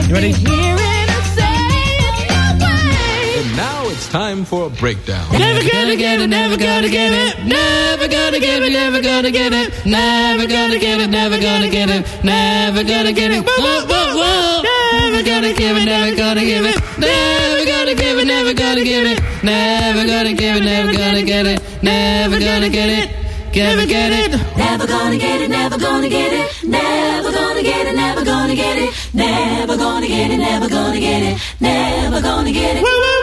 You ready? And now it's time for a breakdown. Never gonna get it, never gonna get it. Never gonna get it, never gonna get it. Never gonna get it, never gonna get it. Never gonna get it. Whoa, whoa, whoa. Never gonna give it, never gonna give it. Never gonna give it, never gonna give it. Never gonna give it, never gonna get it. Never gonna get it. Never get it. Never gonna get it, never gonna get it. Never gonna get it, never gonna get it. Never gonna get it, never gonna get it. Never gonna get it.